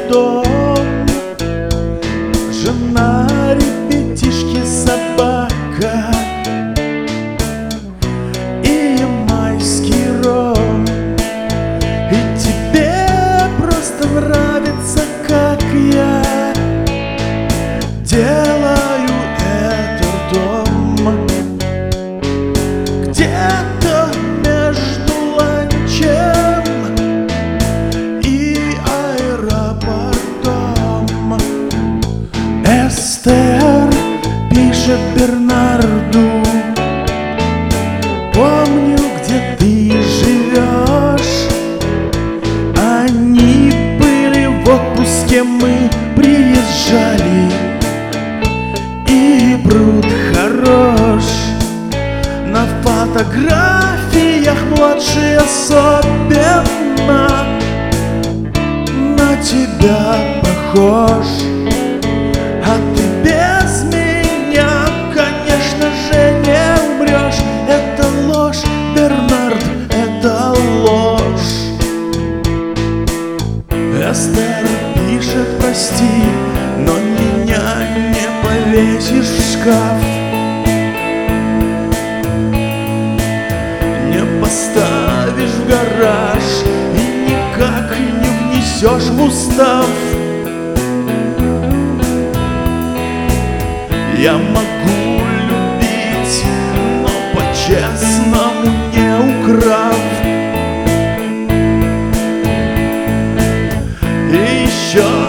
дом, жена, ребятишки, собака и майский ром. И тебе просто нравится, как я делаю этот дом. Где-то между ланчем и аэропортом Эстер пишет Бернарду: помню, где ты живешь. Они были в отпуске, мы приезжали, и пруд хорош. На фотографиях младший особенно на тебя похож. А ты без меня, конечно же, не умрешь. Это ложь, Бернард, это ложь. Эстер пишет: прости, но меня не повесишь в шкаф, не поставишь в гараж и никак не внесешь в устав. Я могу любить, но по-честному не украв. И еще